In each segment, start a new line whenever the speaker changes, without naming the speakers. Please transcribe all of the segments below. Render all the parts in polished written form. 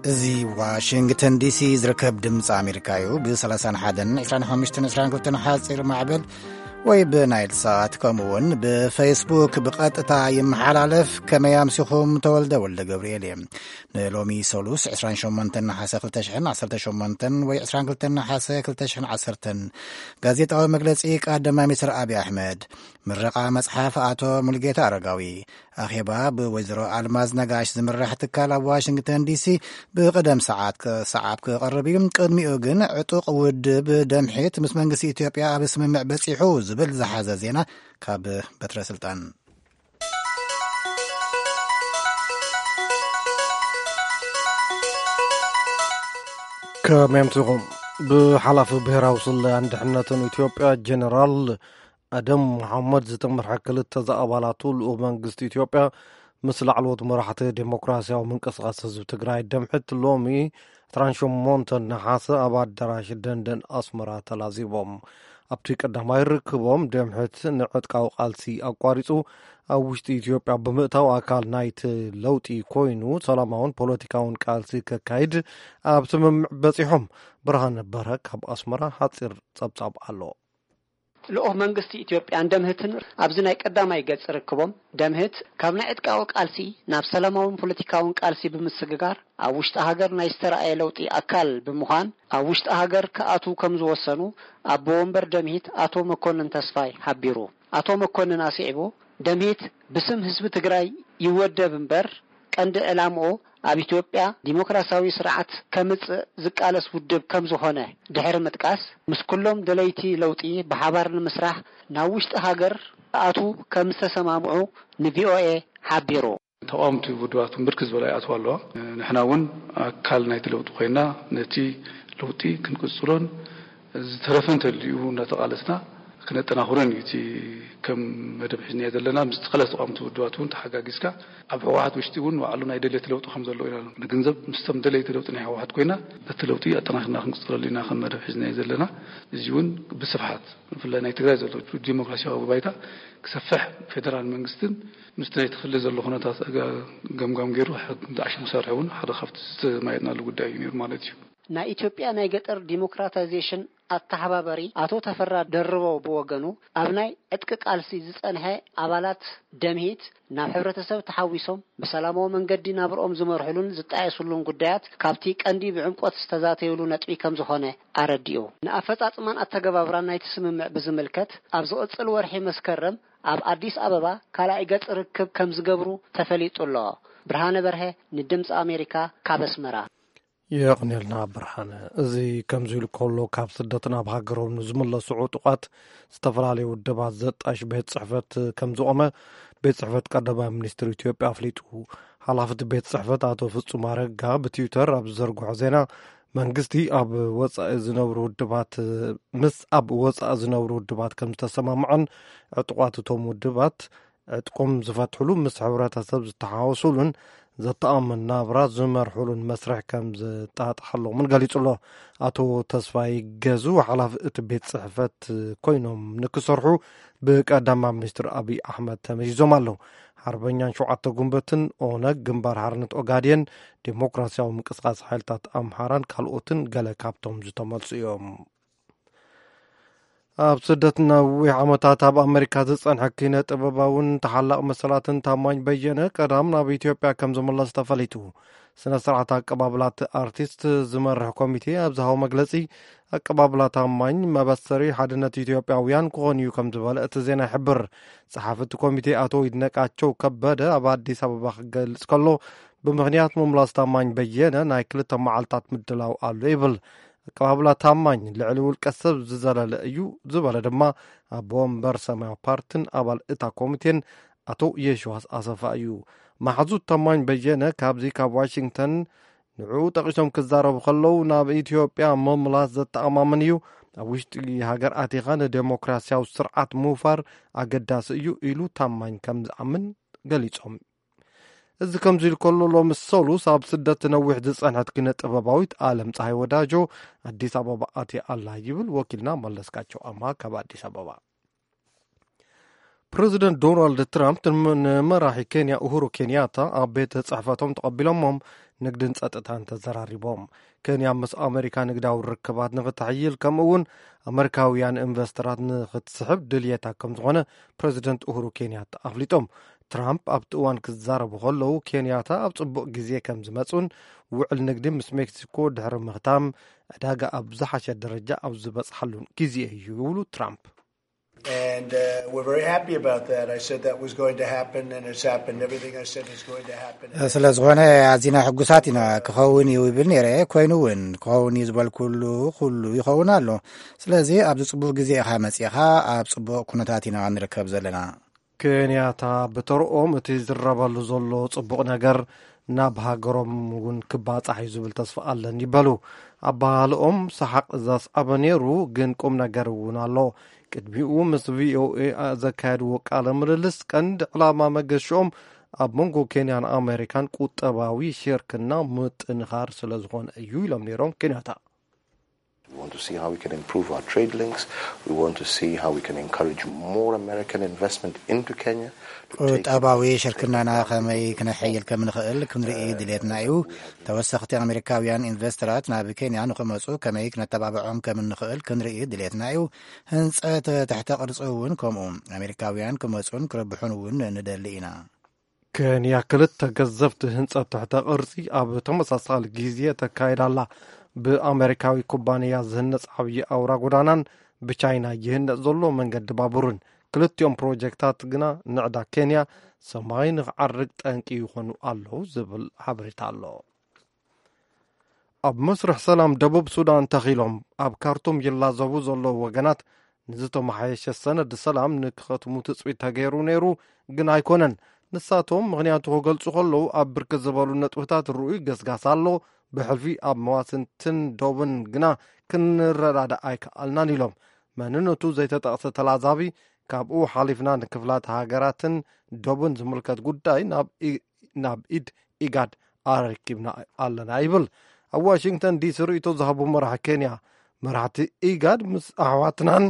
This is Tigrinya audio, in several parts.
زي واشنطن دي سي زركب دمص أمريكايو ب31 25 حاصر معبل ويبنايل ساعت كمون بفيسبوك بقطتا يمحلالف كما يمسخهم تولد ولد جبريل نلومي سولوس 28 حاسة 2018 و 22 حاسة 2010 غازيتا مجلس قدم مصر أبي أحمد مرقة مصحف أتو ملقيتا أرقاوي أخيبا بوزيرو ألماز نقاش زمرح تكالا واشنطن دي سي بقدم ساعات قربين قدمي أوغن عطوق ودب دمحيت مس منقسي إثيوبيا بسممع بسيحو زبل زحازة زينا كاب بتر سلطان
كميمتغم بحلف بهرا وصل عند حنة إثيوبيا جنرال أدم محمد زتمر حكل التزاقبالاتو لأومنقست إثيوبيا مثل علوة مراحة ديمقراسيا ومنقصقاس حزب تقراي دمحت لومي ترانشو مونتن نحاسة أباد دراش دندن أسمرا تلازيبهم أبتي قدما يركبهم دمحت نعتقاو قالسي أقواريسو أوشت إثيوبيا بمئتاو أكال نايت لوتي كوينو سلاماون بوليتيكاون قالسي ككايد أبتمم بسيحهم برهان برهك أب أسمرا حاصر صبصاب ألو
لو منغست ኢትዮጵያ እንደምህትን አብዝናይ ቀዳማይ ገጽ ረክቦም ደምህት ካብና ዕጥቃው ቃልሲ ናብ ሰላማውን ፖለቲካውን ቃልሲ ብምስግጋር ኣብ ውሽጥ ሀገር ናይ ስተራኣየ ለውጢ አካል ብምዃን ኣብ ውሽጥ ሀገር ከአቱ ከም ዝወሰኑ አቦ ወንበር ደምህት አቶ መኮንን ተስፋይ ሓቢሩ አቶ መኮንን አሲዕቦ ደምህት ብስም ህዝብ ትግራይ ይወደብ እምበር ቀንዲ ዕላምኦ ኣብ ኢትዮጵያ ዲሞክራሲያዊ ስርዓት ከምጽ ዝቃለስ ውድብ ከም ዝኾነ ድሕሪ ምጥቃስ ምስ ኩሎም ደለይቲ ለውጢ በሓባር ንምስራሕ ናብ ውሽጥ ሃገር ኣቱ ከም ዝተሰማምዑ ንቪኦኤ ሓቢሩ
ተቋምቲ ውድባቱ ብርክዝ በላይ ኣትዋለዋ ንሕናውን ኣካል ናይቲ ለውጢ ኮይና ነቲ ለውጢ ክንቅጽሎን ዝተረፈን ተልዩ እናተቃለስና كنتناخرن يتي كم مدب حزنية دلنا مستقلة تقامت ودواتون تحقاقيسكا أبو واحد وشتيون وعلونا يدلي تلوتو خمسة اللو إلى نجنزب مستم دلي تلوتو نحو واحد كوينا بتلوتي أتناخنا خنقصر لنا خن مدب حزنية دلنا زيون بصفحات في الله نيتجاز اللو الديمقراطية وبايتا كسفح فدرال منجستن مستني تخلز اللو خنا تاس جم جيرو حد عشان مسارعون حدا خفت ما يدنا اللو قداي ينير مالتيو
نا ኢትዮጵያ ናይ ገጠር ዲሞክራታይዜሽን አተሐባበሪ አቶ ተፈራ ደርበው በወገኑ አብናይ ዕጥቅ ቃልሲ ዝጸንሐ አባላት ደምሂት ናብ ሕብረተሰብ ተሐዊሶም በሰላማዊ መንገዲ ናብርኦም ዝመርሑሉን ዝጣየሱሉን ጉዳያት ካብቲ ቀንዲ ብዕምቆት ዝተዛተዩሉ ነጥቢ ከም ዝኾነ አረዲኡ ንአፈጻጽማን አተገባብራን ናይ ተስምምዕ ብዝምልከት ኣብ ዝቕጽል ወርሒ መስከረም ኣብ አዲስ አበባ ካላይ ገጽ ርክብ ከም ዝገብሩ ተፈሊጡሎ ብርሃነ በርሀ ንድምጽ አሜሪካ ካበስመራ
يقنلنا برهانه ازي كمزيل كله كاب سدتنا بهاجرون زملة سعوطقات استفرالي ودبات زطاش بيت صحفت كمزومه بيت صحفت قدما منستر ኢትዮጵያ አፍሊጡ حلافت بيت صحفت አቶ ፍጹም አረጋ በትዊተር አብዘርጉ ዜና መንግስቲ አብ ወጻእ ዝነብሩ ውድባት ምስ አብ ወጻእ ዝነብሩ ውድባት ከም ተሰማምዐን ዕጥቋቶም ውድባት ዕጥቆም ዝፈትሕሉ ምስ ሕብረተሰብ ዝተሓወሱሉን ዘተአመን ናብራ ዝመርሑሉን መስርሕ ከም ዝጣጣሐሉ ምን ገሊጹሎ አቶ ተስፋይ ገዙ ሓላፍ እቲ ቤት ጽሕፈት ኮይኖም ንክሰርሑ በቀዳማ ሚኒስትር አብይ አሕመድ ተመይዞም አለው ሓርበኛን ሸውዓተ ጉንበትን ኦነግ ግንባር ሓርነት ኦጋዴን ዲሞክራሲያዊ ምንቅስቃስ ሓይልታት አምሃራን ካልኦትን ገለ ካብቶም ዝተመልሱ እዮም ኣብ ስደትና ወዓመታት ኣብ ኣሜሪካ ዝጸንሐ ኪነ ጥበባውን ተሓላቕ መሰላትን ታማኝ በየነ ቀዳም ናብ ኢትዮጵያ ከም ዝመለስ ተፈሊጡ ስነ ስርዓት አቀባብላት አርቲስት ዝመርሕ ኮሚቴ ኣብዛው መግለጺ አቀባብላት ታማኝ መበሰሪ ሓድነት ኢትዮጵያውያን ኮንዩ ከም ዝበለ እቲ ዜና ይሕብር ጸሓፍቲ ኮሚቴ አቶ ይድነቃቸው ከበደ ኣብ አዲስ አበባ ገልጽ ከሎ ብምኽንያት መምላስ ታማኝ በየነ ናይ ክልተ መዓልታት ምድላው ኣሎ ይብል አቀባብላት ታማኝ ልዕሊ ውልቀ ሰብ ዝዘለለ እዩ ዝበለ ድማ አቦ ወንበር ሰማያዊ ፓርቲን አባል እታ ኮሚቴን አቶ የሽዋስ አሰፋ እዩ ማሕዙት ታማኝ በየነ ካብዚ ካብ ዋሽንግተን ንዑ ጠቂሶም ክዛረቡ ከለው ናብ ኢትዮጵያ መምላስ ዘተኣማምን እዩ ኣብ ውሽጢ ሃገር ኣቲኻ ንዴሞክራሲያዊ ስርዓት ምውፋር ኣገዳሲ እዩ ኢሉ ታማኝ ከም ዝኣምን ገሊጾም እዚ ከምዚል ከሎ ሎም ሰሉስ ኣብ ስደት ነዊሕ ዝጸንሐት ኪነ ጥበባዊት ዓለም ፀሐይ ወዳጆ አዲስ አበባ ኣቲ ኣላ ይብል ወኪልና መለስካቸው ኣማ ካብ አዲስ አበባ ፕሬዚደንት ዶናልድ ትራምፕ መራሒ ኬንያ ኡሁሩ ኬንያታ ኣብ ቤት ጽሕፈቶም ተቀቢሎሞም ንግድን ጸጥታን ተዘራሪቦም ኬንያ ምስ ኣሜሪካ ንግዳዊ ርክባት ንኽትሕይል ከምኡውን ኣሜሪካውያን ኢንቨስተራት ንኽትስሕብ ድልየታ ከም ዝኾነ ፕሬዚደንት ኡሁሩ ኬንያታ ኣፍሊጦም ትራምፕ ኣብቲ እዋን ክዛረቡ ከለዉ ኬንያታ ኣብ ጽቡቕ ግዜ ከም ዝመጹን ውዕል ንግዲ ምስ ሜክሲኮ ድሕሪ ምኽታም ዕዳጋ ኣብ ዝሓሸ ደረጃ ኣብ ዝበጽሓሉን ግዜ እዩ ይብሉ ትራምፕ
And we're very happy about that. I said that was going to happen and it's happened. Everything I said is going to happen.
ስለዝኾነ ኣዚና ሕጉሳት ኢና ክኸውን ይብል ነይረ ኮይኑ እውን ክኸውን ዝበል ኩሉ ይኸውን ኣሎ ስለዚ ኣብ ጽቡቕ ግዜ ኢኻ መጺኻ ኣብ ጽቡቕ ኩነታት ኢና ንርከብ ዘለና
ኬንያታ ብተርኦም እቲ ዝረበሉ ዘሎ ጽቡቕ ነገር ናብ ሃገሮም እውን ክባጻሕ እዩ ዝብል ተስፋ ኣለን ይበሉ ኣባሃልኦም ሰሓቕ ዘስዓበ ነይሩ ግን ቁም ነገር እውን ኣሎ ቅድሚኡ ምስ ቪኦኤ ዘካየድዎ ቃለ ምልልስ ቀንዲ ዕላማ መገሾም ኣብ መንጎ ኬንያን ኣሜሪካን ቁጠባዊ ሽርክና ምጥንኻር ስለ ዝኾነ እዩ ኢሎም ነይሮም ኬንያታ
We want to see how we can improve our trade links. We want to see how we can encourage more American investment into Kenya.
ቁጠባዊ ሽርክናና ከመይ ክነሕይል ከም ንኽእል ክንርኢ ድሌትና እዩ ተወሰኽቲ ኣሜሪካውያን ኢንቨስተራት ናብ ኬንያ ንኽመፁ ከመይ ክነተባብዖም ከም ንኽእል ክንርኢ ድሌትና እዩ ህንፀት ትሕተ ቅርፂ እውን ከምኡ ኣሜሪካውያን ክመፁን ክረብሑን እውን ንደሊ ኢና
ኬንያ ክልተ ገዘፍቲ ህንፀት ትሕተ ቅርፂ ኣብ ተመሳሳሊ ግዜ ተካይዳላ ብኣሜሪካዊ ኩባንያ ዝህነፅ ዓብዪ ኣውራ ጎዳናን ብቻይና ይህነፅ ዘሎ መንገዲ ባቡርን ክልቲኦም ፕሮጀክታት ግና ንዕዳ ኬንያ ሰማይ ንኽዓርግ ጠንቂ ይኾኑ ኣለዉ ዝብል ሓበሬታ ኣሎ ኣብ መስርሕ ሰላም ደቡብ ሱዳን ተኺሎም ኣብ ካርቱም ይላዘቡ ዘለዉ ወገናት ንዝተመሓየሸ ሰነድ ሰላም ንክኸትሙ ትፅቢት ተገይሩ ነይሩ ግን ኣይኮነን ንሳቶም ምኽንያቱ ክገልጹ ከለዉ ኣብ ብርክት ዝበሉ ነጥብታት ርኡይ ገስጋስ ኣሎ ብሕልፊ ኣብ መዋስንትን ዶብን ግና ክንረዳዳ ኣይከኣልናን ኢሎም መንነቱ ዘይተጠቕሰ ተላዛቢ ካብኡ ሓሊፍና ንክፍላት ሃገራትን ዶብን ዝምልከት ጉዳይ ናብ ኢድ ኢጋድ ኣረኪብና ኣለና ይብል ኣብ ዋሽንግተን ዲሲ ርእቶ ዝሃቡ መራሒ ኬንያ መራሕቲ ኢጋድ ምስ ኣሕዋትናን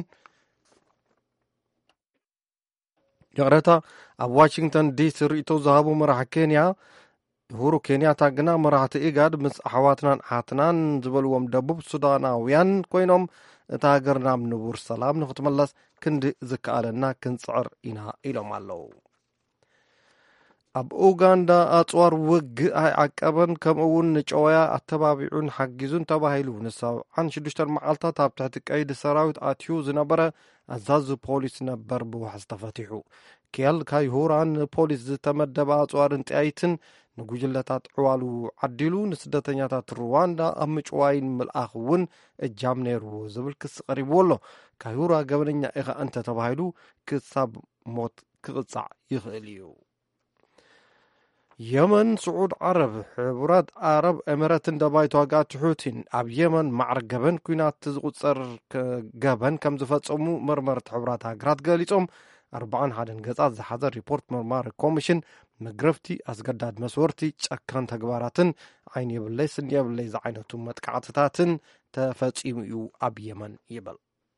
ይቕረታ ኣብ ዋሽንግተን ዲሲ ርእቶ ዝሃቡ መራሒ ኬንያ ኡሁሩ ኬንያታ ግና መራሕቲ ኢጋድ ምስ ኣሕዋትናን ኣሓትናን ዝበልዎም ደቡብ ሱዳናውያን ኮይኖም እታ ሃገር ናብ ንቡር ሰላም ንኽትመለስ ክንዲ ዝከኣለና ክንፅዕር ኢና ኢሎም ኣለዉ ኣብ ኡጋንዳ ኣፅዋር ውግእ ኣይዓቀበን ከምኡውን ንጨወያ ኣተባቢዑን ሓጊዙን ተባሂሉ ን76 መዓልታት ኣብ ትሕቲ ቀይዲ ሰራዊት ኣትዩ ዝነበረ ኣዛዚ ፖሊስ ነበር ብዋሕስ ተፈቲሑ ኬል ካይሁራን ፖሊስ ዝተመደበ ኣፅዋርን ጥያይትን ንጉጅለታት ዕዋሉ ዓዲሉ ንስደተኛታት ሩዋንዳ ኣብ ምጭዋይን ምልኣኽ እውን እጃም ነይሩ ዝብል ክስ ቀሪብዎ ኣሎ ካይሁራ ገበነኛ ኢኻ እንተ ተባሂሉ ክሳብ ሞት ክቕጻዕ ይኽእል እዩ የመን ስዑድ ዓረብ ሕቡራት ዓረብ ኤሚሬትን ደባይ ተዋጋእቲ ሑቲን ኣብ የመን ማዕረ ገበን ኩናት ዝቁፀር ገበን ከም ዝፈጸሙ መርመርቲ ሕቡራት ሃገራት ገሊፆም 41 ገጻት ዝሓዘ ሪፖርት መርማሪ ኮሚሽን መግረፍቲ ኣስገዳድ መስወርቲ ጨካን ተግባራትን ዓይን የብለይ ስኒ የብለይ ዝዓይነቱ መጥቃዕትታትን ተፈጺሙ እዩ ኣብ የመን ይበል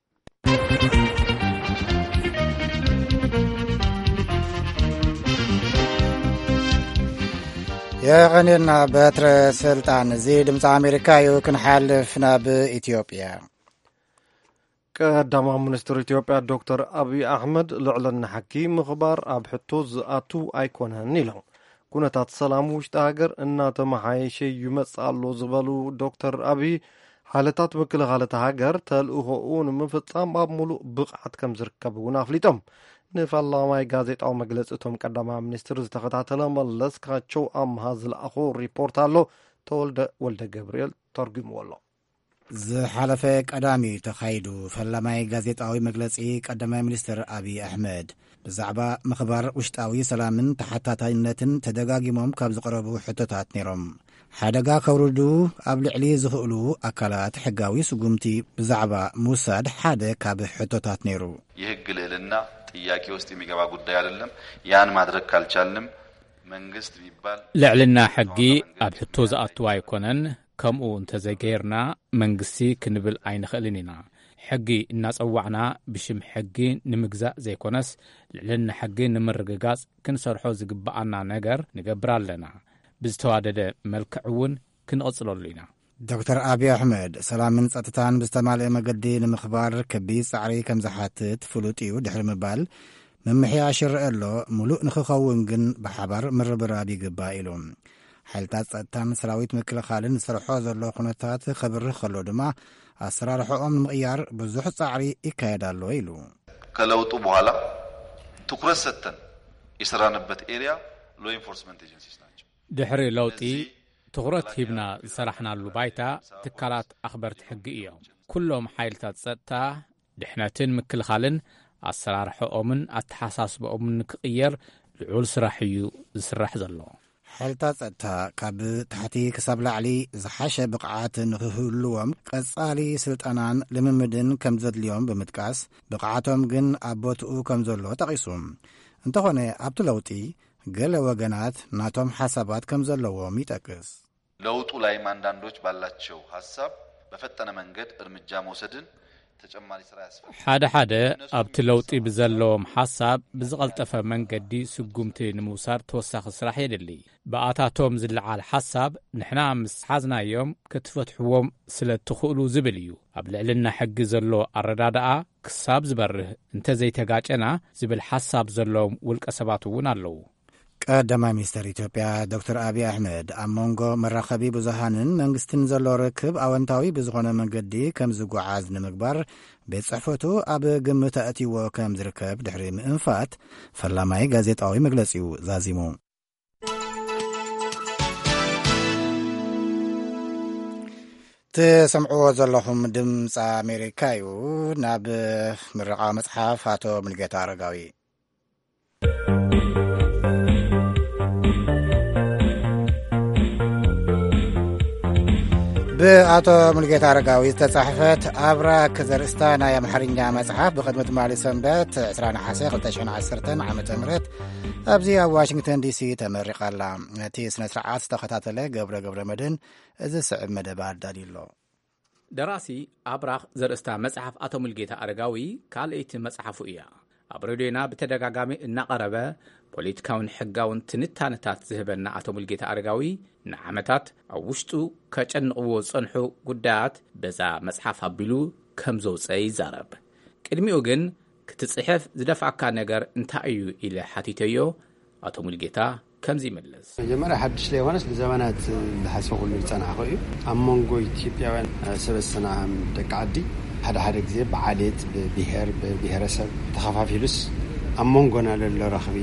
የቀኒና በትረ ስልጣን እዚ ድምፂ ኣሜሪካ እዩ ክንሓልፍ ናብ ኢትዮጵያ
ቀዳማ ሚኒስትር ኢትዮጵያ ዶክተር ኣብይ ኣሕመድ ልዕልና ሓቂ ምኽባር ኣብ ሕቶ ዝኣቱ ኣይኮነን ኢሎም ኩነታት ሰላም ውሽጢ ሃገር እናተመሓየሸ ይመጽእ ኣሎ ዝበሉ ዶክተር ኣብይ ሓለታት ምክልኻል እታ ሃገር ተልእኾኡ ንምፍጻም ኣብ ሙሉእ ብቕዓት ከም ዝርከብ እውን ኣፍሊጦም ንፈላማይ ጋዜጣዊ መግለፂ እቶም ቀዳማ ሚኒስትር ዝተኸታተለ መለስ ካቸው ኣምሃ ዝለኣኹ ሪፖርት ኣሎ ተወልደ ወልደ ገብርኤል ተርጉምዎ ኣሎ
ዝሓለፈ ቀዳሚ ተኻይዱ ፈላማይ ጋዜጣዊ መግለፂ ቀዳማይ ሚኒስትር ኣብይ ኣሕመድ ብዛዕባ ምኽባር ውሽጣዊ ሰላምን ተሓታታይነትን ተደጋጊሞም ካብ ዝቐረቡ ሕቶታት ነይሮም ሓደጋ ከውርዱ ኣብ ልዕሊ ዝኽእሉ ኣካላት ሕጋዊ ስጉምቲ ብዛዕባ ምውሳድ ሓደ ካብ ሕቶታት ነይሩ
የሕግ ልዕልና ጥያቄ ውስጥ የሚገባ ጉዳይ አይደለም ያን ማድረግ ካልቻልንም መንግስት ቢባል
ልዕልና ሕጊ ኣብ ሕቶ ዝኣቱ ኣይኮነን ከምኡ እንተዘገይርና መንግስቲ ክንብል ኣይንኽእልን ኢና ሕጊ እናጸዋዕና ብሽም ሕጊ ንምግዛእ ዘይኮነስ ልዕልና ሕጊ ንምርግጋጽ ክንሰርሖ ዝግባኣና ነገር ንገብር ኣለና ብዝተዋደደ መልክዕ እውን ክንቐጽለሉ ኢና።
ዶክተር ኣብዪ ኣሕመድ ሰላምን ጸጥታን ብዝተማልአ መገዲ ንምኽባር ከቢድ ጻዕሪ ከም ዝሓትት ፍሉጥ እዩ ድሕሪ ምባል መምሕያሽ ይርአ ኣሎ ሙሉእ ንኽኸውን ግን ብሓባር ምርብራብ ይግባእ ኢሉ ሓይልታት ጸጥታን ሰራዊት ምክልኻልን ዝሰርሖ ዘሎ ኩነታት ኸብርህ ከሎ ድማ ኣሰራርሖኦም ንምቕያር ብዙሕ ጻዕሪ ይካየድ ኣሎ ኢሉ
ከለውጡ በኋላ ትኩረት ሰጥተን የሰራንበት ኤሪያ ሎ ኢንፎርስመንት ኤጀንሲስ ናቸው።
ድሕሪ ለውጢ ትኩረት ሂብና ዝሰራሕናሉ ባይታ ትካላት ኣኽበርቲ ሕጊ እዮም። ኩሎም ሓይልታት ጸጥታ ድሕነትን ምክልኻልን ኣሰራርሖኦምን ኣተሓሳስበኦምን ንክቕየር ልዑል ስራሕ እዩ ዝስራሕ ዘሎ።
ሓይልታት ጸጥታ ካብ ታሕቲ ክሳብ ላዕሊ ዝሓሸ ብቕዓት ንክህልዎም ቀጻሊ ስልጠናን ልምምድን ከም ዘድልዮም ብምጥቃስ ብቕዓቶም ግን ኣብ ቦትኡ ከም ዘሎ ጠቒሱ እንተኾነ ኣብቲ ለውጢ ገለ ወገናት ናቶም ሓሳባት ከም ዘለዎም ይጠቅስ።
ለውጡ ላይም አንዳንዶች ባላቸው ሐሳብ በፈጠነ መንገድ እርምጃ መውሰድን ተጨማሪ ስራ ያስፈልጋል።
ሓደ ኣብቲ ለውጢ ብዘለዎም ሓሳብ ብዝቐልጠፈ መንገዲ ስጉምቲ ንምውሳድ ተወሳኺ ስራሕ የድሊ። ብኣታቶም ዝለዓል ሓሳብ ንሕና ምስ ሓዝናዮም ክትፈትሕዎም ስለ ትኽእሉ ዝብል እዩ። ኣብ ልዕልና ሕጊ ዘሎ ኣረዳድኣ ክሳብ ዝበርህ እንተዘይተጋጨና ዝብል ሓሳብ ዘለዎም ውልቀ ሰባት እውን ኣለዉ።
ቀዳማይ ሚኒስትር ኢትዮጵያ ዶክተር ኣብዪ ኣሕመድ ኣብ መንጎ መራኸቢ ብዙሃንን መንግስትን ዘሎ ርክብ ኣወንታዊ ብዝኾነ መንገዲ ከም ዝጓዓዝ ንምግባር ቤት ጽሕፈቱ ኣብ ግምት ኣእትይዎ ከም ዝርከብ ድሕሪ ምእንፋት ፈላማይ ጋዜጣዊ መግለጺኡ ዛዚሙ ትሰምዕዎ ዘለኹም ድምፂ ኣሜሪካ እዩ። ናብ ምረቓ መጽሓፍ ኣቶ ሙልጌታ ኣረጋዊ ብኣቶ ሙልጌታ ኣረጋዊ ዝተጻሕፈት ኣብራክ ዘርእስታ ናይ ኣምሓርኛ መጽሓፍ ብቕድሚ ትማሊ ሰንበት 20 ሓሴ 2010 ዓ ም ኣብዚ ኣብ ዋሽንግተን ዲሲ ተመሪቓላ። ነቲ ስነ ስርዓት ዝተኸታተለ ገብረ መድን እዚ ስዕብ መደባ ኣዳልዩሎ።
ደራሲ ኣብራክ ዘርእስታ መጽሓፍ ኣቶ ሙልጌታ ኣረጋዊ ካልእቲ መጽሓፉ እያ። ኣብ ሬድዮና ብተደጋጋሚ እናቐረበ ፖለቲካውን ሕጋውን ትንታነታት ዝህበና ኣቶ ሙልጌታ ኣረጋዊ ንዓመታት ኣብ ውሽጡ ከጨንቕዎ ጸንሑ ጉዳያት በዛ መጽሓፍ ኣቢሉ ከም ዘውፀ ይዛረብ። ቅድሚኡ ግን ክትጽሕፍ ዝደፍዓካ ነገር እንታይ እዩ ኢለ ሓቲተዮ ኣቶ ሙልጌታ ከምዚ ይመለስ።
መጀመርያ ሓድሽ ለይሆነስ ብዘመናት ዝሓስበ ኩሉ ዝጸናኸ እዩ። ኣብ መንጎ ኢትዮጵያውያን ሰበሰና ደቂ ዓዲ ሓደ ግዜ ብዓሌት ብብሔር ብብሔረሰብ ተኸፋፊሉስ ኣብ መንጎና ዘሎ ረኽቢ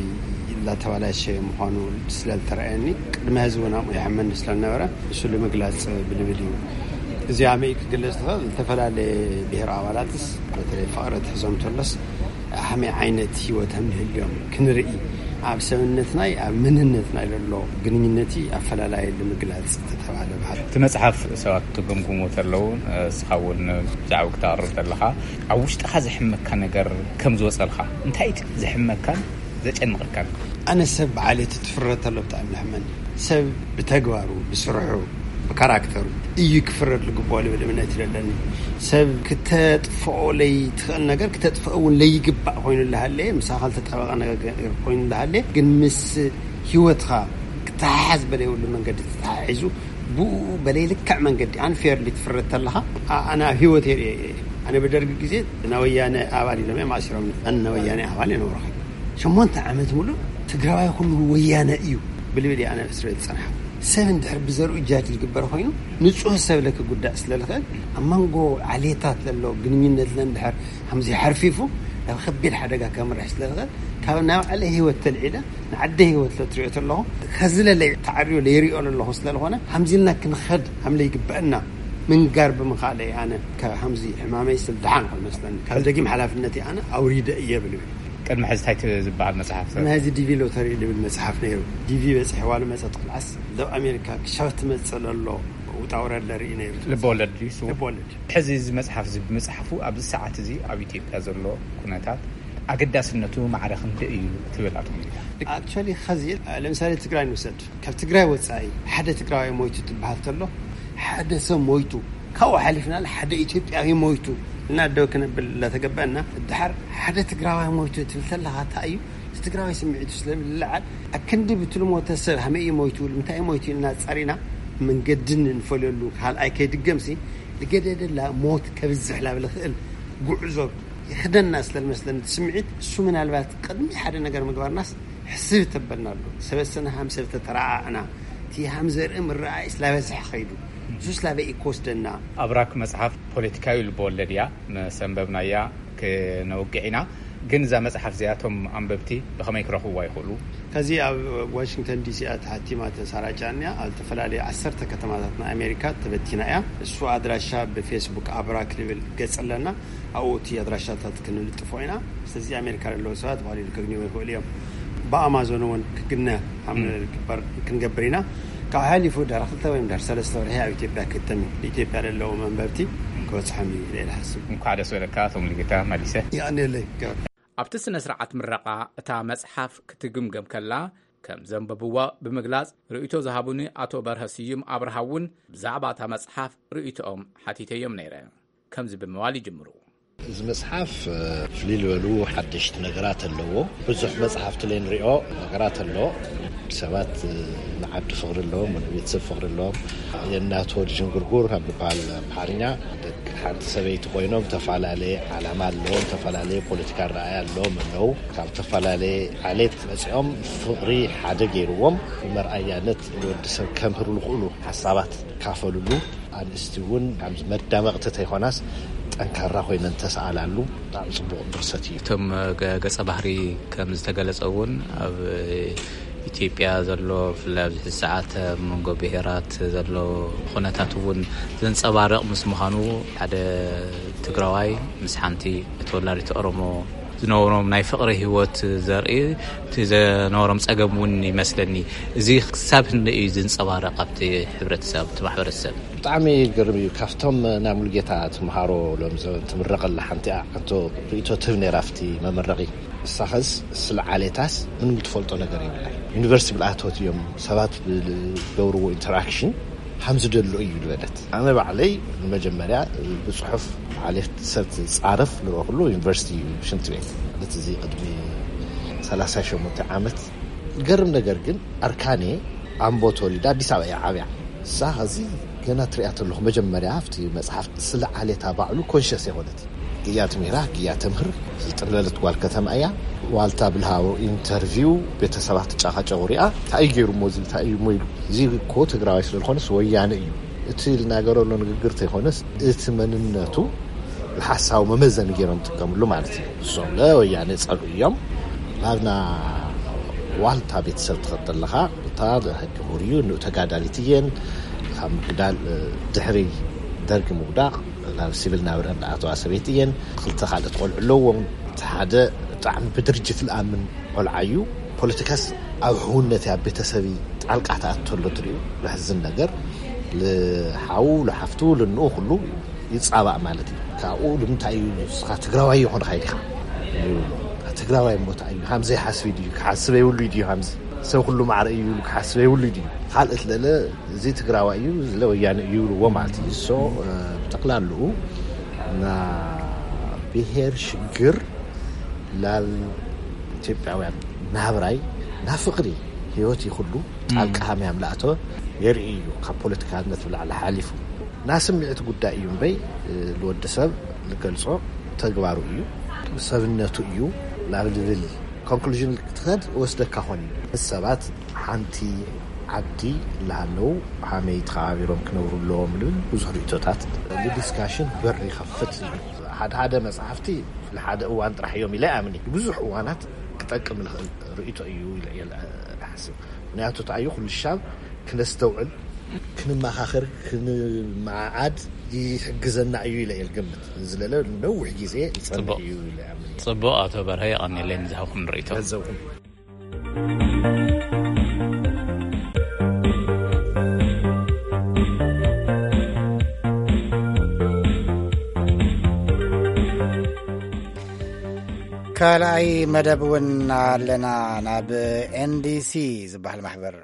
ላተባላሸ ምዃኑ ስለልተረአየኒ ቅድሚ ህዝብና ይሕመን ስለነበረ እሱ ንምግላጽ ብልብል እዩ። እዚ ኣመይ ክግለጽ ትኽእል ዝተፈላለየ ብሔር ኣባላትስ በተለይ ፍቕረት ሒዞም ተሎስ ኣመይ ዓይነት ህይወቶም ይህልዮም ክንርኢ ኣብ ሰብነትናይ ኣብ ምንነትናይ ዘሎ ግንኙነቲ ኣፈላላይ ንምግላጽ ተተባለ ባህል
እቲ መጽሓፍ ሰባት ትግምግሞ ተለዉ ስኻውን ዛዕባ ክተቕርብ ተለኻ ኣብ ውሽጥኻ ዝሕመካ ነገር ከም ዝወጸልኻ እንታይ እቲ ዝሕመካን ዘጨንቕካን?
ኣነ ሰብ ብዓሌት ትፍረድ ተሎ ብጣዕሚ ልሕመን ሰብ ብተግባሩ ብስርሑ ብካራክተሩ እዩ ክፍረድ ልግባኦ ልብል እምነት ይደለኒ። ሰብ ክተጥፍኦ ለይትኽእል ነገር ክተጥፍኦ እውን ለይግባእ ኮይኑ ዝሃለየ ምሳኻ ዝተጠበቐ ነገር ኮይኑ ዝሃለየ ግን ምስ ህይወትኻ ክትሓሓዝ በለይብሉ መንገዲ ተተሓሒዙ ብኡ በለይልካዕ መንገዲ ኣንፌርሊ ትፍረድ ተለኻ ኣነ ኣብ ህይወት የርእየ ኣነ በደርጊ ግዜ ናወያነ ኣባል ኢሎም እዮም ኣሲሮም ናወያነ ኣባል የነበርኸ 8 ዓመት ሙሉ ትግራዋይ ኩሉ ወያነ እዩ ብልብል ኣነ እስረ ዝጸንሐ ሰብ እንድሕር ብዘርኡ ጃጅ ዝግበር ኮይኑ ንጹህ ሰብ ለክ ጉዳእ ስለልኽእል ኣብ መንጎ ዓሌታት ዘሎ ግንኙነት ለንድሕር ከምዚ ሓርፊፉ ናብ ከቢድ ሓደጋ ከምርሕ ስለልኽእል ካብ ናብ ዓለ ህይወት ተልዒለ ንዓደ ህይወት ለትሪኦ ተለኹ ከዝለለይ ተዓርዮ ለይሪኦ ኣለኹ ስለልኾነ ከምዚልና ክንኸድ ከም ለይግበአና ምንጋር ብምኻለ ኣነ ከምዚ ሕማመይ ስልድሓን ኮል መስለኒ ካብ ደጊም ሓላፍነቲ ኣነ ኣውሪደ እየ ብልብል
ቅድሚ ሕዚ እንታይ ዝበሃል መጽሓፍ
ናይዚ ዲቪ ሎተሪ ልብል መጽሓፍ ነይሩ። ዲቪ በጽሕዋሉ መጸጥ ክልዓስ ደብ ኣሜሪካ ክሻብቲ መጸል ኣሎ ውጣውረድ ለርኢ ነይሩ።
ልበወለድ ሕዚ እዚ መጽሓፍ እዚ ብመጽሓፉ ኣብዚ ሰዓት እዚ ኣብ ኢትዮጵያ ዘሎ ኩነታት ኣገዳስነቱ ማዕረ ክንደይ እዩ ትብል ኣቶ ሙልጌታ?
ኣክቹዋሊ ኸዚ ለምሳሌ ትግራይ ንውሰድ። ካብ ትግራይ ወጻኢ ሓደ ትግራዋይ ሞይቱ ትበሃል ተሎ ሓደ ሰብ ሞይቱ ካብኡ ሓሊፍና ሓደ ኢትዮጵያዊ ሞይቱ እናደው ከነብል ለተገባና ድحر ሓደ ትግራዋይ ሞይቱ ትብልተላህ ታዩ ትግራዋይ ስምዒቱ ስለምልዓል አክንዲ ብትልሞተ ሰብ ሃመይ ሞይቱ ምንታይ ሞይቱ እና ጻሪና መንገድን እንፈልሉ ካል አይ ከይድገምሲ ለገደደላ ሞት ከብዝሕ ላብል خእል ጉዕዞ ይخدنا ስለመስለን ስምዒት እሱ ምናልባት ቀድሚ ሓደ ነገር ምግባርናስ ሕስብ ተበናሉ ሰበሰና 50 ተተራዓና ቲ 50 ምራይ ስላበዝሕ ኸይዱ ሱስ ላበይ ኮስደና
አብራክ መጽሐፍ ፖለቲካዊ ልቦለድያ መሰንበብናያ ከነውግዒና ግን ዛ መጽሐፍ ዚያቶም አንበብቲ በከመይ ክረኽዋ ይኸሉ
ከዚ ኣብ ዋሽንግተን ዲሲ አትሐቲማ ተሰራጫንያ አልተፈላለየ 10 ከተማታትና አሜሪካ ተበቲናያ እሱ አድራሻ በፌስቡክ አብራክ ሊብል ገጽለና አውቲ አድራሻታት ክንልጥፎይና ስለዚህ አሜሪካ ያለው ሰዓት ባሊ ከግኒው ይኸውልም በአማዞን ወን ከግነ አምር ክበር ክንገብሪና ካህሊፉ ዳርክልተ ወይም ዳር 3 ወር ያ ኢትዮጵያ ከተም ኢትዮጵያ ያለው መንበብቲ ከወጽሐሚ ሌላ ሐስብ
እንኳን ደስ ወለካቶም ልግታ ማሊሰ
ያኔ ላይ
ኣብቲ ስነ ስርዓት ምረቃ እታ መጽሐፍ ክትግምገም ከላ ከም ዘንበብዋ ብምግላጽ ርእይቶ ዝሃቡኒ አቶ በርሀ ስዩም አብርሃውን ብዛዕባ እታ መጽሐፍ ርእይቶኦም ሓቲተዮም ነይረ ከምዚ ብምባል ይጅምሩ
እዚ መጽሐፍ ፍሊል በሉ ሓድሽቲ ነገራት ኣለዎ ብዙሕ መጽሓፍቲ ላይ ንሪኦ ነገራት ኣለዎ ሰባት ንዓዲ ፍቕሪ ኣለዎም ቤተሰብ ፍቕሪ ኣለዎም የእናት ወዲ ዥንጉርጉር ካብ ዝበሃል ኣምሓርኛ ሓንቲ ሰበይቲ ኮይኖም ተፈላለየ ዓላማ ኣለዎም ተፈላለየ ፖለቲካ ረኣይ ኣለዎም ኣለው ካብ ተፈላለየ ዓሌት መፂኦም ፍቕሪ ሓደ ገይርዎም መርኣያነት ወዲ ሰብ ከምህሩ ዝኽእሉ ሓሳባት ካፈልሉ ኣንስቲ እውን ካብ መዳመቕቲ ተይኮናስ ጠንካራ ኮይነን ተሰኣላሉ ብጣዕሚ ጽቡቕ ድርሰት እዩ
እቶም ገጸ ባህሪ ከም ዝተገለጸውን ኣብ ኢትዮጵያ ዘሎ ፍላብ ሰዓት መንጎ ብሄራት ዘሎ ኩነታት እውን ዘንጸባርቕ ምስ ምዃኑ ሓደ ትግራዋይ ምስ ሓንቲ ተወላዲት ኦሮሞ ዝነበሮም ናይ ፍቕሪ ህይወት ዘርኢ ዝነበሮም ጸገም እውን ይመስለኒ እዚ ክሳብ ክንደይ እዩ ዘንጸባርቕ ኣብቲ ሕብረተሰብ እቲ ማሕበረሰብ
ብጣዕሚ ግርም እዩ ካብቶም ናይ ሙሉጌታ ትምሃሮ ሎም ትምረቐላ ሓንቲ ኣንቶ ርእይቶ ትህብ ነይራ ኣብቲ መመረቒ ሳኸስ ስለ ዓሌታስ ምንም ትፈልጦ ነገር የብላይ ዩኒቨርሲቲ ብልኣቶት እዮም ሰባት ዝገብርዎ ኢንተራክሽን ሓምዚ ደሎ እዩ ዝበለት ኣነ ባዕለይ ንመጀመርያ ብፅሑፍ ዓሌት ሰብ ፃረፍ ንረኽሉ ዩኒቨርሲቲ ሽንቲ ቤት ማለት እዚ ቅድሚ 38 ዓመት ገርም ነገር ግን ኣርካኔ ኣምቦ ተወሊዳ አዲስ አበባ እያ ዓብያ ሳኸዚ ገና ትሪኣት ኣለኹ መጀመርያ ኣብቲ መፅሓፍ ስለ ዓሌታ ባዕሉ ኮንሽስ የኾነት ግያት ሜራ ግያት ተምህር ዝጥለለት ጓል ከተማ እያ ዋልታ ብልሃው ኢንተርቪው ቤተሰባት ተጫኻጨው ሪኣ ታይ ገይሩ ሞዝል ታይ ሞይሉ እዚ ኮ ትግራዋይ ስለኾነስ ወያነ እዩ እቲ ልናገረሉ ንግግር ተይኾነስ እቲ መንነቱ ለሐሳው መመዘን ገይሮም ተቀምሉ ማለት እዩ እሶም ለወያነ ጸሉ እዮም ናብና ዋልታ ቤተሰብ ተኸተለኻ ታል ህክሙሪዩ ነው ተጋዳሊትየን ከም ግዳል ድሕሪ ደርግ ምውዳቕ ናብ ሲቪል ናብረን ኣቶ ኣሰቤትየን ክልተ ካልኦት ቆልዑ ኣለዎም ሓደ ጣዕሚ ብድርጅት ልኣምን ቆልዓዩ ፖለቲካስ ኣብ ሕውነት ያ ቤተሰቢ ጣልቃታ ኣተሎ ትሪኡ ለሕዝን ነገር ለሓው ለሓፍቱ ለንኡ ኩሉ ይጻባእ ማለት እዩ ካብኡ ንምንታይ እዩ ስኻ ትግራዋይ ይኾን ኻይዲኻ ትግራዋይ ሞታ እዩ ሃምዘ ሓስቢ እዩ ክሓስበ ይውሉ እዩ ሃምዘ ሰብ ኩሉ ማዕረ እዩ ክሓስበ ይውሉ እዩ ካልእት ለለ እዚ ትግራዋይ እዩ ለወያነ እዩ ወማልቲ ሶ ጠቅላሉ ና ብሄር ሽግር ላል ኢትዮጵያውያን ናብራይ ናፍቅሪ ህይወት ይኹሉ ጣልቃ ማምላእቶ የርኢ እዩ ካብ ፖለቲካነት ብላዕሊ ሓሊፉ ናስምዕት ጉዳይ እዩ በይ ለወዲ ሰብ ልገልጾ ተግባሩ እዩ ሰብነቱ እዩ ላብል ኮንክሉዥን ክትኸድ ወስደካ ኾን ሰባት ሓንቲ ዓዲ ላሃለው ሃመይ ተኻቢሮም ክነብሩሎም ልብል ብዙሕ ርእቶታት ለዲስካሽን በሪ ከፍት ሓደ መጽሓፍቲ ለሓደ እዋን ጥራሕ እዮም ኢለ ኣምኒ ብዙሕ እዋናት ክጠቅም ልኽእል ርእቶ እዩ ኢለ ሓስብ ምክንያቱ ታዩ ኩሉ ሻብ ክነስተውዕል ክንመኻኽር ክንመዓዓድ ይሕግዘና እዩ ኢለ የልገምት ዝለለ ነዊሕ ግዜ ይጸንሕ እዩ ኢለ ኣምኒ
ጽቡቕ ኣቶ በርሀ ይቐኒለይ ንዝሃብኩም ርእቶ
ገንዘብኩም
ካልኣይ መደብ እውን ኣለና ናብ ኤንዲሲ ዝበሃል ማሕበር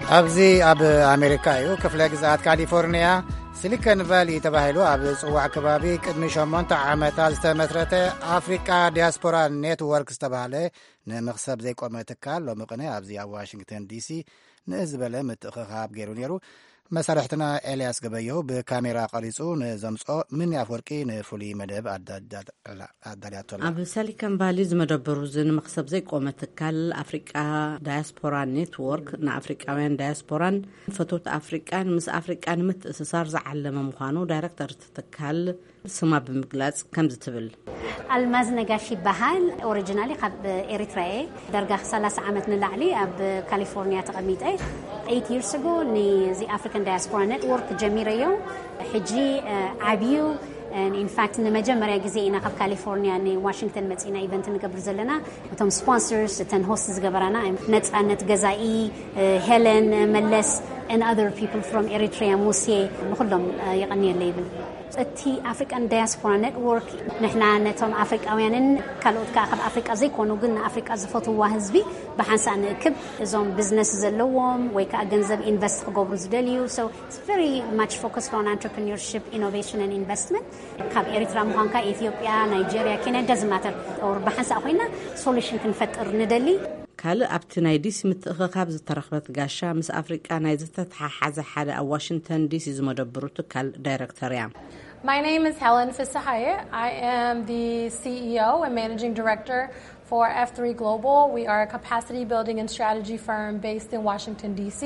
ኣብዚ ኣብ ኣሜሪካ እዩ ክፍለ ግዛት ካሊፎርኒያ ሲሊኮን ቫሊ ተባሂሉ ኣብ ጽዋዕ ከባቢ ቅድሚ 8 ዓመታት ዝተመስረተ ኣፍሪቃ ዲያስፖራ ኔትወርክ ዝተባሃለ ንምኽሰብ ዘይቆመ ትካል ሎሚ ቅነ ኣብዚ ኣብ ዋሽንግተን ዲሲ ንእዝበለ ምትእኽኻብ ገይሩ ነይሩ። መሳርሕትና ኤልያስ ገበየሁ ብካሜራ ቀሪጹ ንዘምጾ ምን ያፍወርቂ ንፍሉይ መደብ ኣዳልያቶላ።
ኣብ ሲሊኮን ቫሊ ዝመደበሩ ንምኽሰብ ዘይቆመ ትካል ኣፍሪቃ ዳያስፖራ ኔትወርክ ንኣፍሪቃውያን ዳያስፖራን ፈቶት ኣፍሪቃን ምስ ኣፍሪቃ ንምትእስሳር ዝዓለመ ምዃኑ ዳይረክተር ትካል ስማ ብምግላጽ ከምዚ ትብል
ኣልማዝ ነጋሽ ይበሃል። ኦሪጂናሊ ካብ ኤሪትራ ደርጋ 30 ዓመት ንላዕሊ ኣብ ካሊፎርኒያ ተቐሚጠ 8 years ago ንዚ ኣፍሪካን ዳያስፖራ ኔትወርክ ጀሚረዮ ሕጂ ዓብዩ in fact ንመጀመርያ ግዜ ኢና ካብ ካሊፎርኒያ ንዋሽንግተን መጺና ኢቨንት ንገብር ዘለና እቶም ስፖንሰርስ እተን ሆስት ዝገበራና ነጻነት ገዛኢ ሄለን መለስ and other people from Eritrea ሙሴ ንኹሎም ይቐኒየለ ይብል እቲ ኣፍሪካን ዳያስፖራ ኔትወርክ ንሕና ነቶም ኣፍሪቃውያንን ካልኦት ካብ ኣፍሪቃ ዘይኮኑ ግን ኣፍሪቃ ዝፈትውዋ ህዝቢ ብሓንሳእ ንእክብ እዞም ቢዝነስ ዘለዎም ወይ ከዓ ገንዘብ ኢንቨስት ክገብሩ ዝደልዩ so it's very much focused on entrepreneurship innovation and investment ካብ ኤሪትራ ምዃንካ ኢትዮጵያ ናይጄሪያ ኬንያ doesn't matter or ብሓንሳእ ኮይና ሶሉሽን ክንፈጥር ንደሊ ካልእ ኣብቲ ናይ ዲሲ ምትእኽኻብ ዝተረኽበት ጋሻ ምስ ኣፍሪቃ ናይ ዝተተሓሓዘ ሓደ ኣብ ዋሽንግተን ዲሲ ዝመደብሩ ትካል ዳይረክተር እያ።
My name is Helen Fisahaye. I am the CEO and Managing Director for F3 Global. We are a capacity building and strategy firm based in Washington, D.C.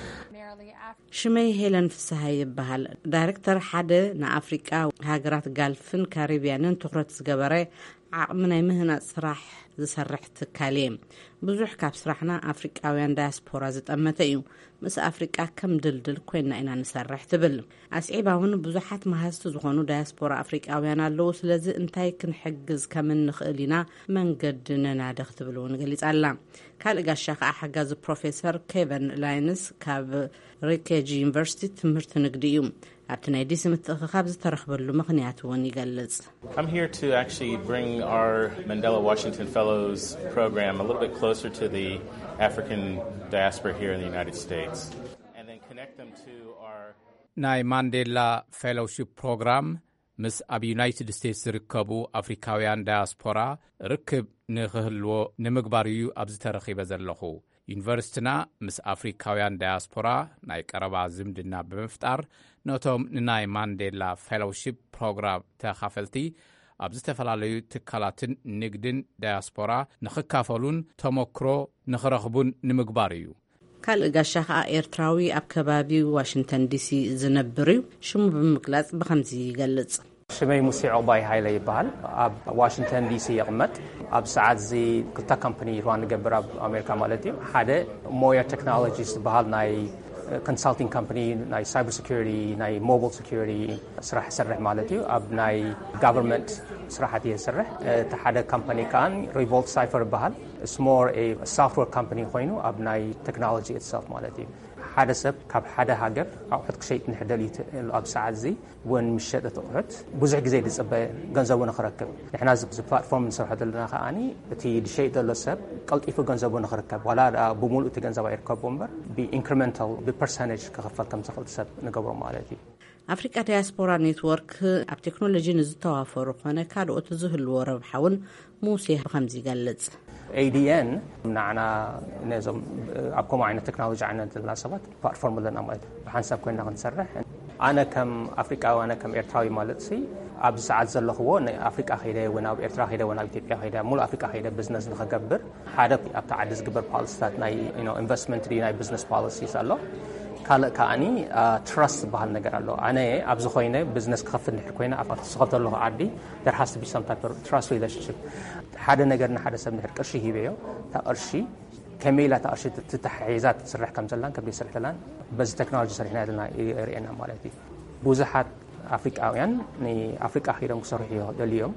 ሽመይ ሄለን ፍስሃይ ይበሃል ዳይረክተር ሓደ ንኣፍሪቃ ሃገራት ጋልፍን ካሪቢያንን ትኩረት ዝገበረ ዓቕሚ ናይ ምህናፅ ስራሕ ዝሰርሕ ትካል እዩ። ብዙሕ ካብ ስራሕና ኣፍሪቃውያን ዳያስፖራ ዝጠመተ እዩ። ምስ ኣፍሪቃ ከም ድልድል ኮይና ኢና ንሰርሕ ትብል። ኣስዒባውን ብዙሓት ማሃዝቲ ዝኾኑ ዳያስፖራ ኣፍሪቃውያን ኣለዉ። ስለዚ እንታይ ክንሕግዝ ከም ንኽእል ኢና መንገዲ ነናድኽ ትብል እውን ገሊጻላ። ካልእ ጋሻ ከዓ ሓጋዚ ፕሮፌሰር ኬቨን ላይንስ ካብ ሪኬጂ ዩኒቨርሲቲ ትምህርቲ ንግዲ እዩ። ኣብቲ ናይ ዲሲ ምትእኽኻብ ዝተረኽበሉ ምኽንያት እውን ይገልጽ።
I'm here to actually bring our Mandela Washington Fellows program a little bit closer to the African diaspora here in the United States and then connect them to our
ናይ ማንዴላ ፌሎውሺፕ ፕሮግራም ምስ ኣብ ዩናይትድ ስቴትስ ዝርከቡ ኣፍሪካውያን ዳያስፖራ ርክብ ንኽህልዎ ንምግባር እዩ ኣብ ዝተረኺበ ዘለኹ። ዩኒቨርሲቲና ምስ ኣፍሪካውያን ዳያስፖራ ናይ ቀረባ ዝምድና ብምፍጣር ነቶም ንናይ ማንዴላ ፌሎውሺፕ ፕሮግራም ተኻፈልቲ ኣብ ዝተፈላለዩ ትካላትን ንግድን ዳያስፖራ ንኽካፈሉን ተሞክሮ ንኽረኽቡን ንምግባር እዩ።
ካልእ ጋሻ ከዓ ኤርትራዊ ኣብ ከባቢ ዋሽንግተን ዲሲ ዝነብር እዩ። ሽሙ ብምግላጽ ብኸምዚ ይገልጽ።
ሽመይ ሙሴ ዕቑባይ ሃይለ ይበሃል ኣብ ዋሽንግተን ዲሲ ይቕመጥ። ኣብ ሰዓት እዚ ክልተ ካምፓኒ ሩዋን ንገብር ኣብ ኣሜሪካ ማለት እዩ። ሓደ ሞያ ቴክኖሎጂስ ዝበሃል ናይ consulting company ናይ cyber security ናይ mobile security ስራሕ ይሰርሕ ማለት እዩ። ኣብ ናይ government ስራሕቲ ይሰርሕ። እቲ ሓደ ካምፓኒ ካን revolt cipher ይበሃል it's more a software company ኮይኑ ኣብ ናይ technology itself ማለት እዩ። ሓደ ሰብ ካብ ሓደ ሃገር ኣቑሑት ክሸይጥ ንሕደል ኣብ ሰዓት እዚ ውን ምሸጥ ኣቑሑት ብዙሕ ግዜ ዝፅበ ገንዘቡ ንኽረክብ ንሕና እዚ ፕላትፎርም ንሰርሖ ዘለና ከዓኒ እቲ ዝሸይጥ ዘሎ ሰብ ቀልጢፉ ገንዘቡ ንኽረከብ ዋላ ብሙሉእ እቲ ገንዘብ ኣይርከቦ እምበር ብኢንክሪመንታል ብፐርሰንቴጅ ክኽፈል ከም ዝኽእል ሰብ ንገብሮ ማለት እዩ።
ኣፍሪቃ ዳያስፖራ ኔትወርክ ኣብ ቴክኖሎጂ ንዝተዋፈሩ ኮነ ካልኦት ዝህልዎ ረብሓ እውን ሙሴ ብኸምዚ ይገልጽ።
ADN ናዕና ነዞም ኣብ ከምኡ ዓይነት ቴክኖሎጂ ዓይነት ዘለና ሰባት ፕላትፎርም ኣለና ማለት ብሓንሳብ ኮይና ክንሰርሕ ኣነ ከም ኣፍሪቃዊ ኣነ ከም ኤርትራዊ ማለት ሲ ኣብ ሰዓት ዘለኽዎ ንኣፍሪቃ ኸይደ ወይ ናብ ኤርትራ ኸይደ ወይ ናብ ኢትዮጵያ ኸይደ ሙሉእ ኣፍሪቃ ኸይደ ቢዝነስ ንኽገብር ሓደ ኣብቲ ዓዲ ዝግበር ፖሊሲታት ናይ ኢንቨስትመንት ናይ ቢዝነስ ፖሊሲስ ኣሎ። ካልእ ከዓኒ ትራስት ዝበሃል ነገር ኣሎ። ኣነ ኣብዚ ኮይነ ቢዝነስ ክኸፍት ንድሕር ኮይነ ኣብ ዝኸፍት ኣለኹ ዓዲ there has to be some type of trust relationship ሓደ ነገር ንሓደ ሰብ ንድሕር ቅርሺ ሂበዮ እታ ቅርሺ ከመይ ኢላ እታ ቅርሺ ትተሓሒዛ ትስርሕ ከም ዘላን ከመይ ስርሕ ዘላን በዚ ቴክኖሎጂ ሰሪሕና ዘለና የርእየና ማለት እዩ። ብዙሓት ኣፍሪቃውያን ንኣፍሪቃ ኸይዶም ክሰርሑ ይደልዮም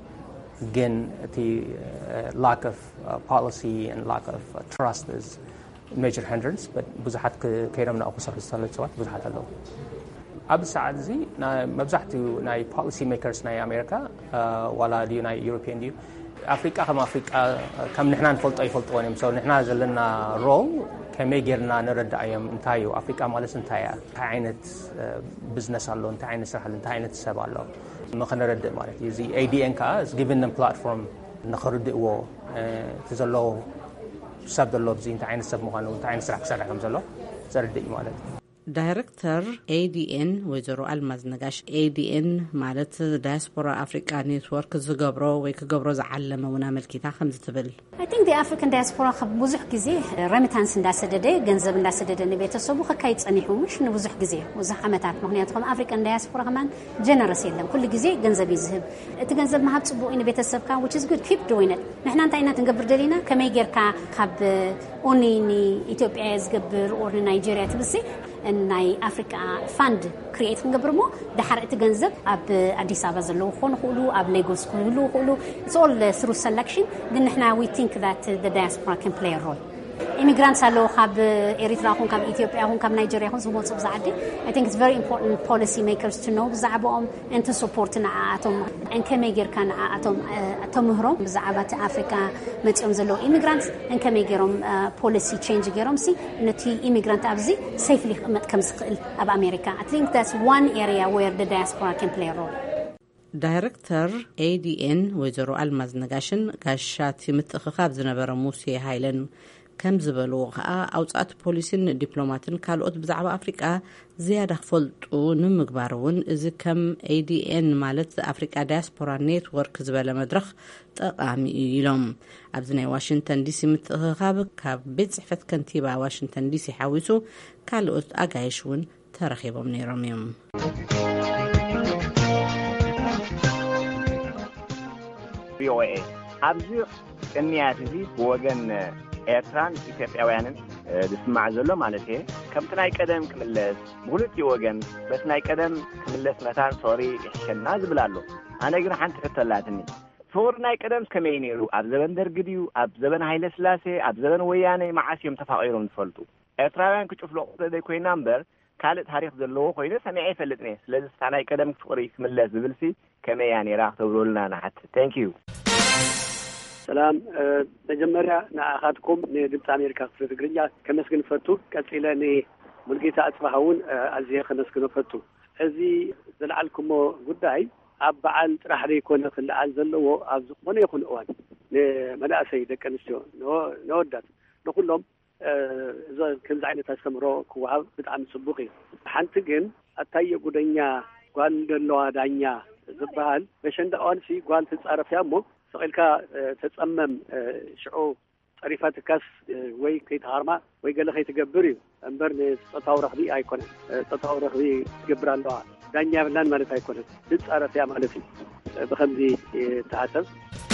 ግን እቲ lack of policy and lack of trust is major hindrance but ብዙሓት ከይዶም ናብኡ ክሰርሑ ዝደለዩ ሰባት ብዙሓት ኣለዉ። ኣብ ሰዓት እዚ መብዛሕትኡ ናይ ፖሊሲ ሜከርስ ናይ ኣሜሪካ ዋላ ድዩ ናይ ዩሮፒያን ድዩ ኣፍሪቃ ከም ኣፍሪቃ ከም ንሕና ንፈልጦ ይፈልጥዎን እዮም። ንሕና ዘለና ሮል ከመይ ጌርና ንረዳእዮም እንታዩ አፍሪካ ማለት እንታያ እንታይ ዓይነት ቢዝነስ ኣሎ እንታይ ዓይነት ስራሕ ኣሎ እንታይ ዓይነት ሰብ ኣሎ መኸነረድእ ማለት እዩ። እዚ ADN ከዓ is giving them platform ንኸርድእዎ ተዘሎ ሰብ ዘሎ ብዚ እንታይ ዓይነት ሰብ ምዃኑ እንታይ ዓይነት ስራሕ ክሰርሕ ከም ዘሎ ዘርድእ ማለት እዩ።
ዳይሬክተር ADN ወይዘሮ አልማዝ ነጋሽ ADN ማለት ዳያስፖራ አፍሪካ ኔትወርክ ዝገብሮ ወይ ክገብሮ ዝዓለመ ውና መልኪታ ከም ዝትብል
I think the African diaspora ብዙሕ ጊዜ remittance እንዳሰደደ ገንዘብ እንዳሰደደ ንቤተሰቡ ከካይ ጸኒሑ ምሽ ንብዙሕ ጊዜ ብዙሕ ዓመታት ምክንያቱም አፍሪካን ዳያስፖራ ከማን ጀነረስ የለም ኩሉ ጊዜ ገንዘብ ይዝህብ እቲ ገንዘብ ማሃብ ጽቡቅ ኢን ቤተሰብካ which is good keep doing it ንሕና እንታይ ኢና ትንገብር ደሊና ከመይ ጌርካ ካብ ኦኒኒ ኢትዮጵያ ዝገብር ኦር ናይጄሪያ ትብሲ ናይ አፍሪካ ፋንድ ክሪኤት ክንገብርሞ ድሓር እቲ ገንዘብ ኣብ አዲስ አበባ ዘሎ ኾን ሁሉ ኣብ ሌጎስ ሁሉ ሁሉ it's all through selection ግን ንሕና we think that the diaspora can play a role. Immigrants allo ካብ ኤሪትራ ኹን ካብ ኢትዮጵያ ኹን ካብ ናይጄሪያ ኹን ዝመጹ ብዛዕዲ I think it's very important policy makers to know ብዛዕባኦም and to support ንዓቶም and ከመይ ጌርካ ንዓቶም ተምህሮም ብዛዕባ አፍሪካ መጽኦም ዘሎ immigrants and ከመይ ጌሮም policy change ጌሮም ሲ ነቲ immigrant ኣብዚ safely መጥቀም ዝኽእል ኣብ አሜሪካ I think that's one area where the diaspora can play a role.
ዳይሬክተር ADN ወይዘሮ አልማዝ ነጋሽን ጋሻት ምትኽኻብ ዝነበረ ሙሴ ሃይለን ከም ዝበልዎ ከዓ አውጻት ፖሊሲን ዲፕሎማትን ካልኦት ብዛዕባ አፍሪካ ዝያዳ ክፈልጡ ንምግባር እውን እዚ ከም ADN ማለት አፍሪካ ዳያስፖራ ኔትወርክ ዝበለ መድረኽ ጠቃሚ ኢሎም ኣብዚ ናይ ዋሽንግተን ዲሲ ምትኽኻብ ካብ ቤት ጽሕፈት ከንቲባ ዋሽንግተን ዲሲ ሓዊሱ ካልኦት አጋይሽ እውን ተረኺቦም ነይሮም እዮም።
VOA ኣብዚ ቅንያት እዚ ወገን ኤርትራን ኢትዮጵያውያንን ዝስማዕ ዘሎ ማለት እዩ ከምቲ ናይ ቀደም ክምለስ ብሁለት ወገን በስ ናይ ቀደም ክምለስ መታን ሶሪ ይሕሸና ዝብላሉ ኣነ ግን ሓንቲ ሕተላትኒ ሶሪ ናይ ቀደም ከመይ ነይሩ ኣብ ዘበን ደርግ ድዩ ኣብ ዘበን ሃይለ ስላሴ ኣብ ዘበን ወያነ ማዓስዮም ተፋቂሮም ዝፈልጡ ኤርትራውያን ክጭፍለቁ ዘደይ ኮይና እምበር ካልእ ታሪክ ዘለዎ ኮይኑ ሰሚዐ ይፈልጥኒ ስለዚ ናይ ቀደም ፍቅሪ ክምለስ ዝብልሲ ከመይ ያ ነይራ ክትብሉልና ናሓት ታንክ ዩ
ሰላም መጀመሪያ ንኣኻትኩም ንድምፂ አሜሪካ ክፍለ ትግርኛ ከመስግን ፈቱ ቀጽለኒ ሙልጌታ አጽባሃውን ኣዝየ ከመስግን ፈቱ እዚ ዝለዓልኩሞ ጉዳይ ኣብ በዓል ጥራሕ ዘይኮነ ክልዓል ዘለዎ ኣብ ዝኾነ ይኹን እዋን ንመላእሰይ ደቂ ኣንስትዮ ንወዳት ንኩሎም ከምዚ ዓይነት ኣስተምህሮ ክወሃብ ብጣዕሚ ጽቡቕ እዩ ሓንቲ ግን ኣታየ ጉደኛ ጓል እንደለዋ ዳኛ ዝበሃል በሸንዳ እዋንሲ ጓል ትጻረፍያ እሞ ሰቂልካ ተጸመም ሽዑ ጠሪፋትካስ ወይ ከይተሃርማ ወይ ገለ ከይትገብር እዩ እምበር ንፆታዊ ረኽቢ ኣይኮነን ፀታዊ ረኽቢ ትገብር ኣለዋ ዳኛ ብላን ማለት ኣይኮነን ትጻረፍያ ማለት እዩ ብኸምዚ ተሓሰብ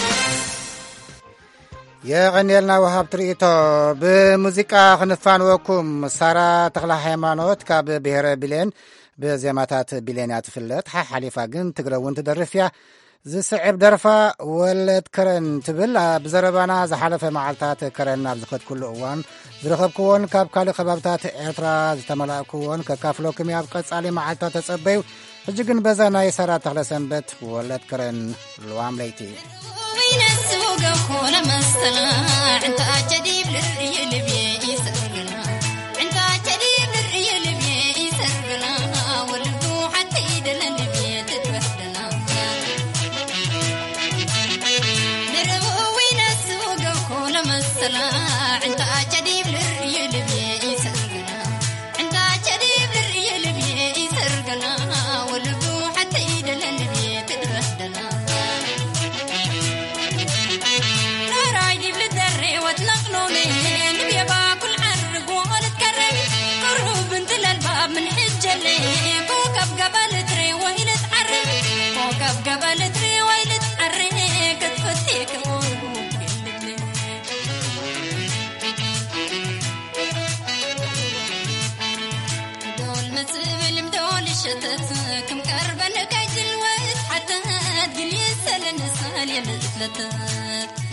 የቀኔልና ወሃብ ትርኢቶ ብሙዚቃ ክንፋንወኩም ሳራ ተክለ ሃይማኖት ካብ ብሔረ ቢሌን ብዜማታት ቢሌንያ ትፍለጥ ሓሊፋ ግን ትግረውን ትደርፍያ ዝስዕብ ደርፋ ወለድ ከረን ትብል ብዘረባና ዝሓለፈ መዓልታት ከረን ኣብ ዝኸድኩሉ እዋን ዝረኸብክዎን ካብ ካልእ ከባብታት ኤርትራ ዝተመላእክዎን ከካፍሎኩም ኣብ ቀጻሊ መዓልታት ተጸበዩ ሕጂ ግን በዛ ናይ ሳራ ተክለ ሰንበት ወለድ ከረን ልዋም ለይቲ
كل مستنا انت جديد للريل بي سرقنا انت جديد للريل بي سرقنا ولدو حتى يدلن بي تتوحدنا نروي نسوق كل مستنا انت جديد للريل بي سرقنا انت جديد للريل بي سرقنا ولدو حتى يدلن بي تتوحدنا كم قربنا كاجل وقت حتى تقول يسأل النسال يا لذلتك